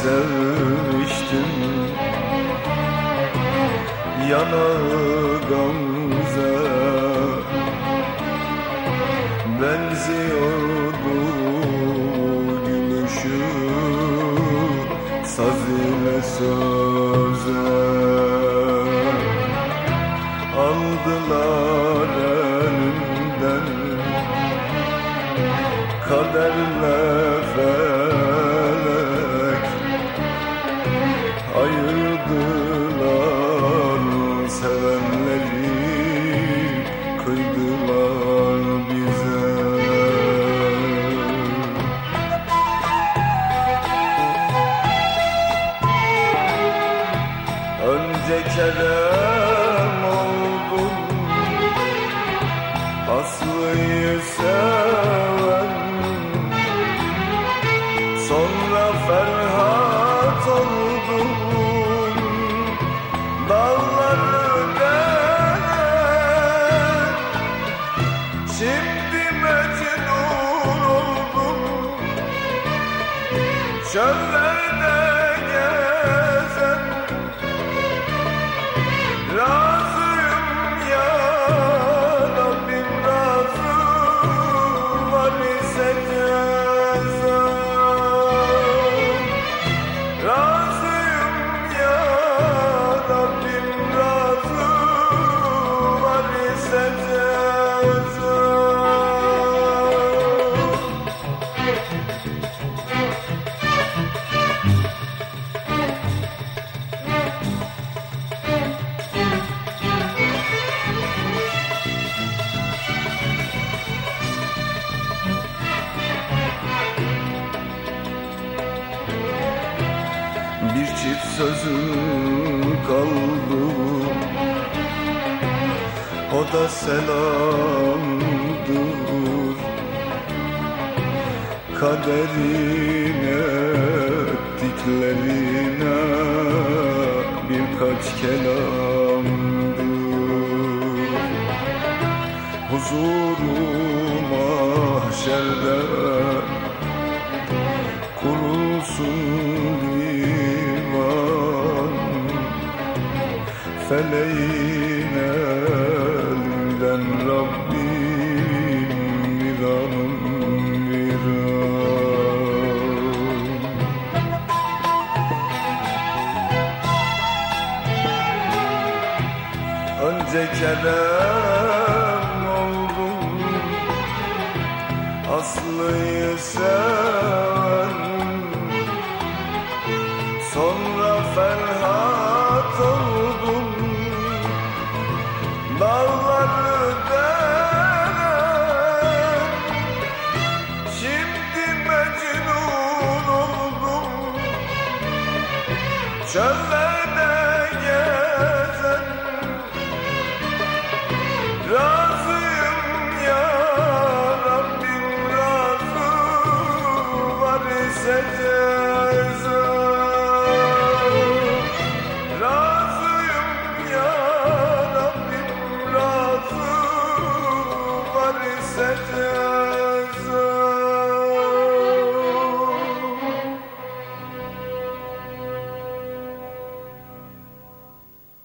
sevmiştim, yanağı gamze benziyordu gülüşü saz ile söze. Aldılar elimden kaderle felek, ayırdılar sevenleri, kıydılar bize. Önce Kerem oldum, Aslı'yı seven, sonra Ferhat oldum, dağları delen. Şimdi Mecnun oldum, çöllerde gezen. Razıyım ya Rabbim, razı var ise ceza. Razıyım ya Rabbim, razı var ise ceza. Bir çift sözüm kaldı, o da selamdır. Kaderin ettiklerine birkaç kelamdır. Huzuru mahşerde kurulsun divan, feleğin elinden Rabbim viranım viran. Önce Kerem oldum, Aslı'yı seven, sonra Ferhat oldum, dağları delen. Şimdi Mecnun oldum, çöller